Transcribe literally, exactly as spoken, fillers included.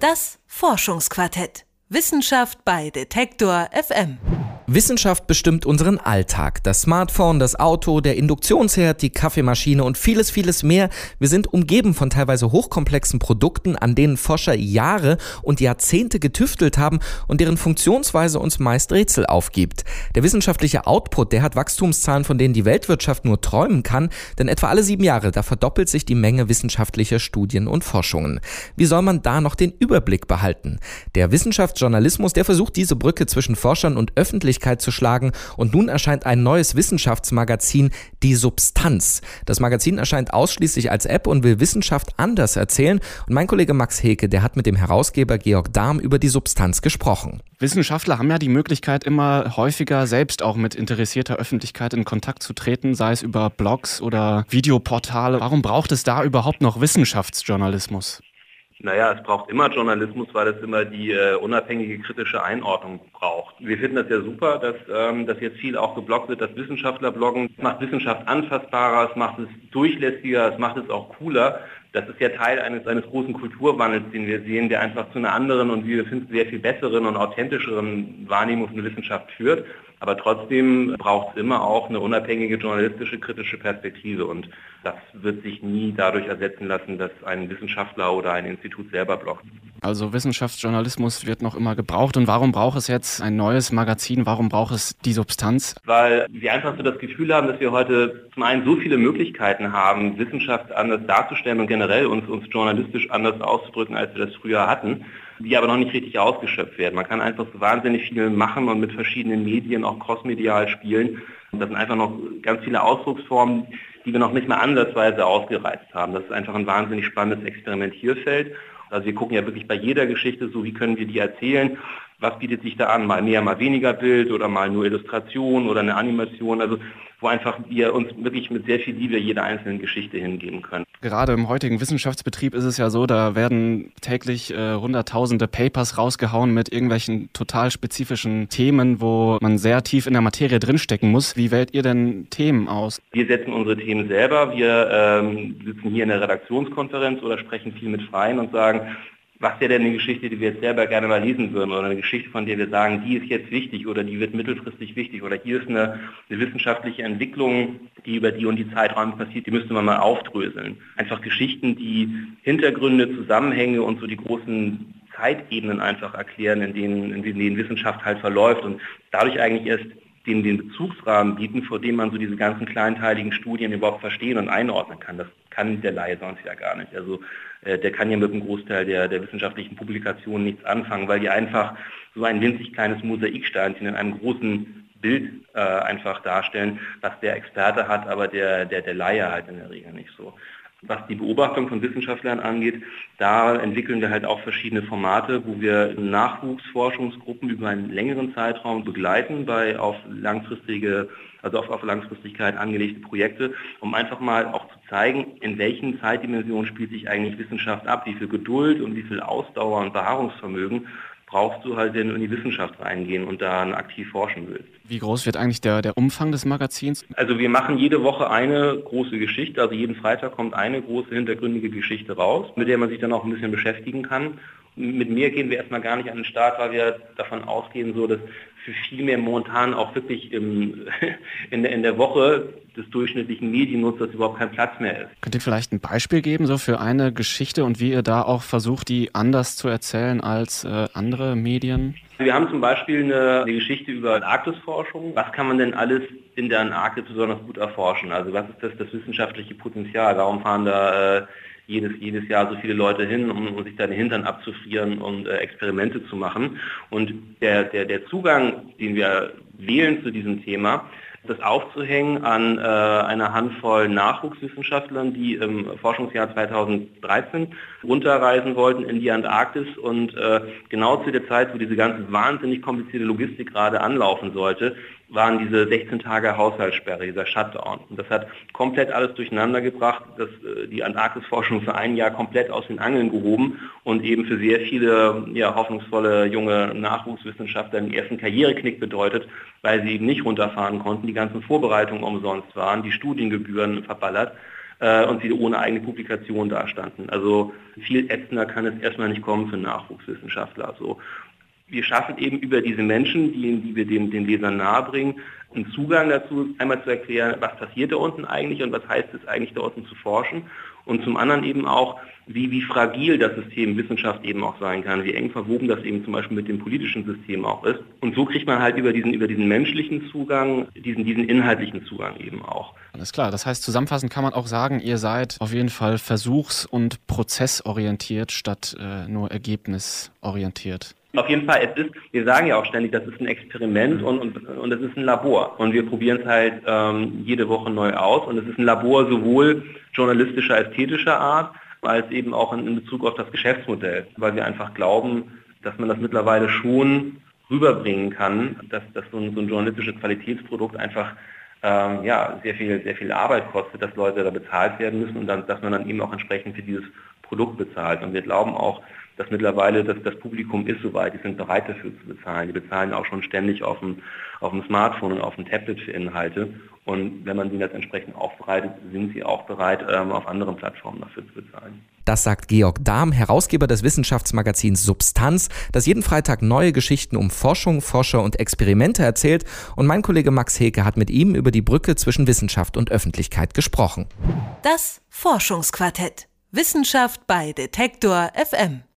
Das Forschungsquartett. Wissenschaft bei Detektor F M. Wissenschaft bestimmt unseren Alltag. Das Smartphone, das Auto, der Induktionsherd, die Kaffeemaschine und vieles, vieles mehr. Wir sind umgeben von teilweise hochkomplexen Produkten, an denen Forscher Jahre und Jahrzehnte getüftelt haben und deren Funktionsweise uns meist Rätsel aufgibt. Der wissenschaftliche Output, der hat Wachstumszahlen, von denen die Weltwirtschaft nur träumen kann, denn etwa alle sieben Jahre, da verdoppelt sich die Menge wissenschaftlicher Studien und Forschungen. Wie soll man da noch den Überblick behalten? Der Wissenschaftsjournalismus, der versucht, diese Brücke zwischen Forschern und Öffentlichkeit zu schlagen, und nun erscheint ein neues Wissenschaftsmagazin, Die Substanz. Das Magazin erscheint ausschließlich als App und will Wissenschaft anders erzählen, und mein Kollege Max Heke, der hat mit dem Herausgeber Georg Dahm über die Substanz gesprochen. Wissenschaftler haben ja die Möglichkeit, immer häufiger selbst auch mit interessierter Öffentlichkeit in Kontakt zu treten, sei es über Blogs oder Videoportale. Warum braucht es da überhaupt noch Wissenschaftsjournalismus? Naja, es braucht immer Journalismus, weil es immer die äh, unabhängige kritische Einordnung braucht. Wir finden das ja super, dass, ähm, dass jetzt viel auch gebloggt wird, dass Wissenschaftler bloggen. Es macht Wissenschaft anfassbarer, es macht es durchlässiger, es macht es auch cooler. Das ist ja Teil eines, eines großen Kulturwandels, den wir sehen, der einfach zu einer anderen und wie wir finden, sehr viel besseren und authentischeren Wahrnehmung von Wissenschaft führt. Aber trotzdem braucht es immer auch eine unabhängige journalistische, kritische Perspektive. Und das wird sich nie dadurch ersetzen lassen, dass ein Wissenschaftler oder ein Institut selber bloggt. Also Wissenschaftsjournalismus wird noch immer gebraucht. Und warum braucht es jetzt ein neues Magazin? Warum braucht es die Substanz? Weil wir einfach so das Gefühl haben, dass wir heute zum einen so viele Möglichkeiten haben, Wissenschaft anders darzustellen und generell uns, uns journalistisch anders auszudrücken, als wir das früher hatten, die aber noch nicht richtig ausgeschöpft werden. Man kann einfach so wahnsinnig viel machen und mit verschiedenen Medien auch crossmedial spielen. Und das sind einfach noch ganz viele Ausdrucksformen, die wir noch nicht mal ansatzweise ausgereizt haben. Das ist einfach ein wahnsinnig spannendes Experimentierfeld. Also wir gucken ja wirklich bei jeder Geschichte so, wie können wir die erzählen, was bietet sich da an, mal mehr, mal weniger Bild oder mal nur Illustration oder eine Animation, also wo einfach wir uns wirklich mit sehr viel Liebe jeder einzelnen Geschichte hingeben können. Gerade im heutigen Wissenschaftsbetrieb ist es ja so, da werden täglich äh, hunderttausende Papers rausgehauen mit irgendwelchen total spezifischen Themen, wo man sehr tief in der Materie drinstecken muss. Wie wählt ihr denn Themen aus? Wir setzen unsere Themen selber. Wir ähm, sitzen hier in der Redaktionskonferenz oder sprechen viel mit Freien und sagen, was wäre denn eine Geschichte, die wir jetzt selber gerne mal lesen würden, oder eine Geschichte, von der wir sagen, die ist jetzt wichtig oder die wird mittelfristig wichtig, oder hier ist eine, eine wissenschaftliche Entwicklung, die über die und die Zeiträume passiert, die müsste man mal aufdröseln. Einfach Geschichten, die Hintergründe, Zusammenhänge und so die großen Zeitebenen einfach erklären, in denen, in denen Wissenschaft halt verläuft und dadurch eigentlich erst den, den Bezugsrahmen bieten, vor dem man so diese ganzen kleinteiligen Studien überhaupt verstehen und einordnen kann. Das kann der Laie sonst ja gar nicht. Also äh, der kann ja mit dem Großteil der, der wissenschaftlichen Publikationen nichts anfangen, weil die einfach so ein winzig kleines Mosaiksteinchen in einem großen Bild äh, einfach darstellen, was der Experte hat, aber der, der, der Laie halt in der Regel nicht so. Was die Beobachtung von Wissenschaftlern angeht, da entwickeln wir halt auch verschiedene Formate, wo wir Nachwuchsforschungsgruppen über einen längeren Zeitraum begleiten bei auf langfristige, also auf, auf Langfristigkeit angelegte Projekte, um einfach mal auch zu zeigen, in welchen Zeitdimensionen spielt sich eigentlich Wissenschaft ab, wie viel Geduld und wie viel Ausdauer und Beharrungsvermögen brauchst du halt, wenn du in die Wissenschaft reingehen und da aktiv forschen willst. Wie groß wird eigentlich der, der Umfang des Magazins? Also wir machen jede Woche eine große Geschichte, also jeden Freitag kommt eine große hintergründige Geschichte raus, mit der man sich dann auch ein bisschen beschäftigen kann. Mit mehr gehen wir erstmal gar nicht an den Start, weil wir davon ausgehen, so dass für viel mehr momentan auch wirklich im, in, der, in der Woche des durchschnittlichen Mediennutzers überhaupt kein Platz mehr ist. Könnt ihr vielleicht ein Beispiel geben, so für eine Geschichte und wie ihr da auch versucht, die anders zu erzählen als äh, andere Medien? Wir haben zum Beispiel eine, eine Geschichte über Antarktisforschung. Was kann man denn alles in der Antarktis besonders gut erforschen? Also was ist das, das wissenschaftliche Potenzial? Warum fahren da äh, jedes, jedes Jahr so viele Leute hin, um, um sich da den Hintern abzufrieren und äh, Experimente zu machen? Und der, der, der Zugang, den wir wählen zu diesem Thema, das aufzuhängen an äh, einer Handvoll Nachwuchswissenschaftlern, die im Forschungsjahr zweitausenddreizehn runterreisen wollten in die Antarktis und äh, genau zu der Zeit, wo diese ganze wahnsinnig komplizierte Logistik gerade anlaufen sollte, waren diese sechzehn Tage Haushaltssperre, dieser Shutdown. Und das hat komplett alles durcheinander gebracht, dass äh, die Antarktisforschung für ein Jahr komplett aus den Angeln gehoben und eben für sehr viele ja, hoffnungsvolle junge Nachwuchswissenschaftler den ersten Karriereknick bedeutet, weil sie eben nicht runterfahren konnten, die ganzen Vorbereitungen umsonst waren, die Studiengebühren verballert. äh, und sie ohne eigene Publikation dastanden. Also viel ätzender kann es erstmal nicht kommen für einen Nachwuchswissenschaftler. So. Wir schaffen eben über diese Menschen, die, die wir den, den Lesern nahebringen, einen Zugang dazu, einmal zu erklären, was passiert da unten eigentlich und was heißt es eigentlich da unten zu forschen. Und zum anderen eben auch, wie, wie fragil das System Wissenschaft eben auch sein kann, wie eng verwoben das eben zum Beispiel mit dem politischen System auch ist. Und so kriegt man halt über diesen, über diesen menschlichen Zugang, diesen, diesen inhaltlichen Zugang eben auch. Alles klar, das heißt, zusammenfassend kann man auch sagen, ihr seid auf jeden Fall versuchs- und prozessorientiert statt äh, nur ergebnisorientiert. Auf jeden Fall, es ist, wir sagen ja auch ständig, das ist ein Experiment und, und, und es ist ein Labor. Und wir probieren es halt ähm, jede Woche neu aus. Und es ist ein Labor sowohl journalistischer, ästhetischer Art, als eben auch in, in Bezug auf das Geschäftsmodell. Weil wir einfach glauben, dass man das mittlerweile schon rüberbringen kann, dass, dass so, ein, so ein journalistisches Qualitätsprodukt einfach ähm, ja, sehr viel, sehr viel Arbeit kostet, dass Leute da bezahlt werden müssen und dann, dass man dann eben auch entsprechend für dieses Produkt bezahlt. Und wir glauben auch, dass mittlerweile das, das Publikum ist soweit, die sind bereit dafür zu bezahlen. Die bezahlen auch schon ständig auf dem, auf dem Smartphone und auf dem Tablet für Inhalte. Und wenn man sie jetzt entsprechend aufbereitet, sind sie auch bereit, ähm, auf anderen Plattformen dafür zu bezahlen. Das sagt Georg Dahm, Herausgeber des Wissenschaftsmagazins Substanz, das jeden Freitag neue Geschichten um Forschung, Forscher und Experimente erzählt. Und mein Kollege Max Heke hat mit ihm über die Brücke zwischen Wissenschaft und Öffentlichkeit gesprochen. Das Forschungsquartett. Wissenschaft bei Detektor F M.